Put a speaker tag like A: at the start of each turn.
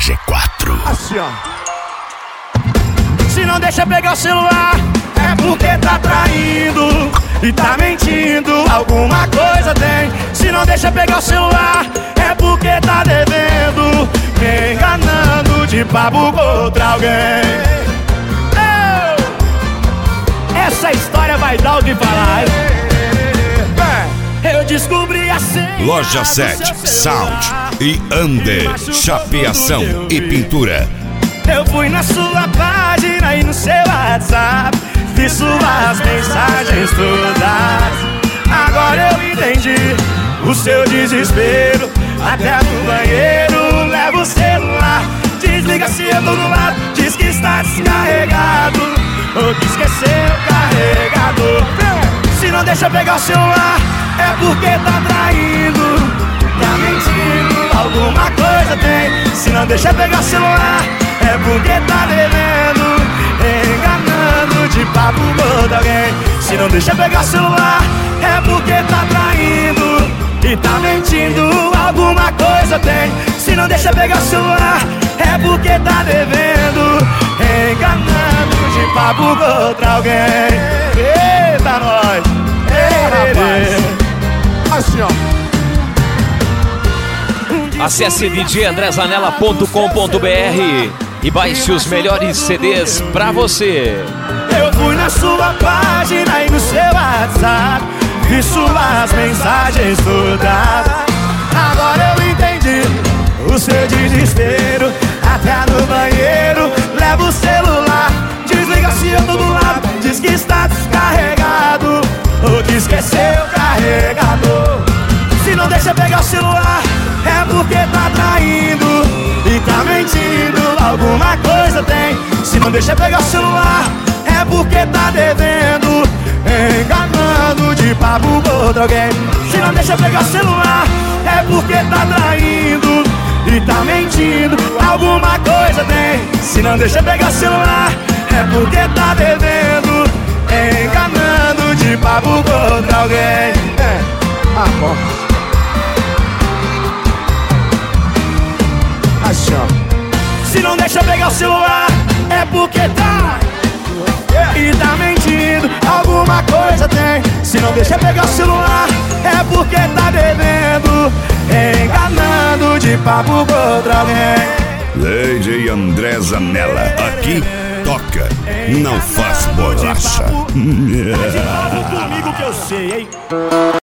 A: G4.
B: Assim, ó. Se não deixa pegar o celular, é porque tá traindo e tá mentindo, alguma coisa tem. Se não deixa pegar o celular, é porque tá devendo, me enganando de papo com outra alguém. Essa história vai dar o que falar. Eu descobri a senha.
A: Loja 7, Sound e Ande, chapeação e pintura.
B: Eu fui na sua página e no seu WhatsApp, vi suas mensagens todas. Agora eu entendi o seu desespero. Até no banheiro leva o celular, desliga se eu tô do lado, diz que está descarregado ou que esqueceu o carregador. Se não deixa pegar o celular, é porque tá traindo, tá mentindo, alguma coisa tem. Se não deixa pegar o celular, é porque tá devendo, enganando de papo com outra alguém. Se não deixa pegar o celular, é porque tá traindo e tá mentindo, alguma coisa tem. Se não deixa pegar o celular, é porque tá devendo, enganando de papo com outra alguém. Eita, nós! Assim, ó.
C: Acesse djandrezanella.com.br e baixe os melhores CDs pra você.
B: Eu fui na sua página e no seu WhatsApp, vi suas mensagens todas. Agora eu entendi o seu desespero. Até no banheiro leva o celular, desliga se eu tô do lado, diz que está descarregado ou que esqueceu o carregador. Se não deixa pegar o celular, é porque tá traindo e tá mentindo, alguma coisa tem. Se não deixa pegar o celular, é porque tá devendo, enganando de papo com outra alguém. Se não deixa pegar o celular, é porque tá traindo e tá mentindo, alguma coisa tem. Se não deixa pegar o celular, é porque tá devendo, enganando de papo com outra alguém. Bom. Assim, ó. Se não deixa pegar o celular, é porque tá e tá mentindo, alguma coisa tem. Se não deixa pegar o celular, é porque tá devendo, enganando de papo com outra alguém.
A: DJ Andrezanella, aqui toca, não faz bolacha.
B: Comigo que eu sei, hein?